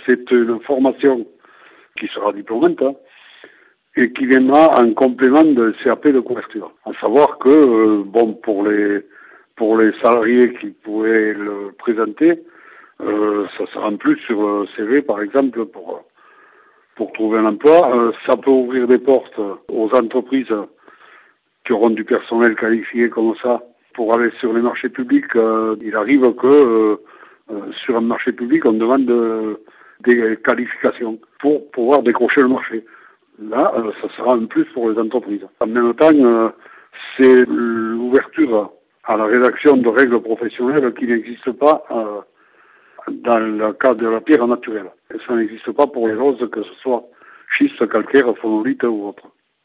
c'est une formation qui sera diplômante, hein, et qui viendra en complément de CAP de couverture. À savoir que, pour les salariés qui pourraient le présenter, ça sera en plus sur CV, par exemple, pour trouver un emploi. Ça peut ouvrir des portes aux entreprises qui auront du personnel qualifié comme ça pour aller sur les marchés publics. Il arrive que sur un marché public, on demande des qualifications pour pouvoir décrocher le marché. Là, ça sera un plus pour les entreprises. En même temps, c'est l'ouverture à la rédaction de règles professionnelles qui n'existent pas dans le cas de la pierre naturelle. Ça n'existe pas pour les roses, que ce soit schiste, calcaire, phonolite ou autre.